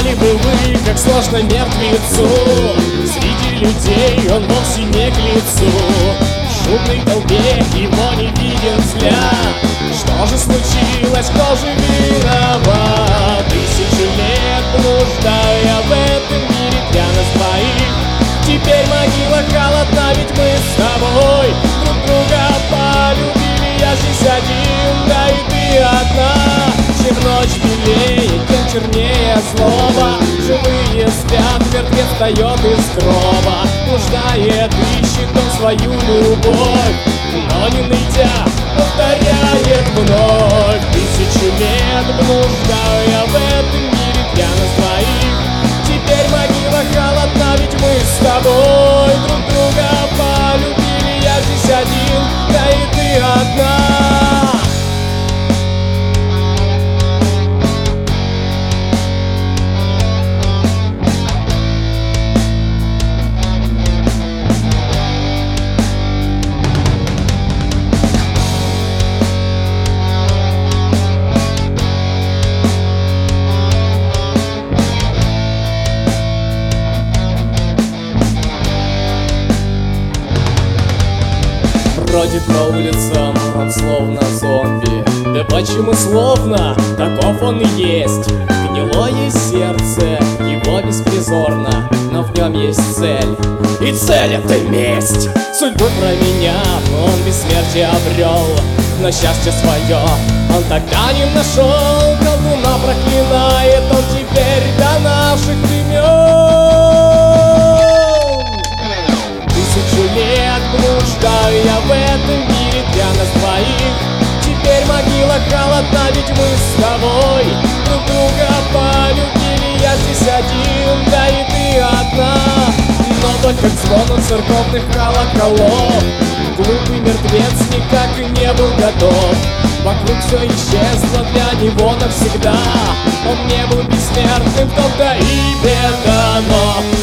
знали бы вы, как сложно мертвецу. Среди людей он вовсе не к лицу. В шумной толпе его не виден взгляд. Что же случилось, кто же виноват? Тысячи лет блуждая в этом мире для нас двоих. Теперь могила холодна, ведь мы с тобой друг друга полюбили. Я здесь один, да и ты одна. Чем ночь белее, тем чернее злоба. Живые спят, мертвец встает из гроба. Блуждает, ищет он свою любовь, но не найдя, повторяет вновь. Тысячу лет блуждая в этом мире для нас двоих. Теперь могила холодна, ведь мы с тобой друг друга полюбили. Я здесь один, да и ты одна. Бродит по улицам, он словно зомби. Да почему словно? Таков он и есть. Гнилое сердце, его беспризорно, но в нем есть цель, и цель — это месть. Судьбу променяв, он бессмертие обрел, но счастье свое он тогда не нашел. Колдуна проклинает он теперь до наших времен. Тысячу лет блуждая в этом мире для нас двоих. Теперь могила холодна, ведь мы с тобой друг друга полюбили. Я здесь один, да и ты одна. Но только к звону церковных колоколов глупый мертвец никак и не был готов. Вокруг все исчезло для него навсегда. Он не был бессмертным, в том-то и беда, но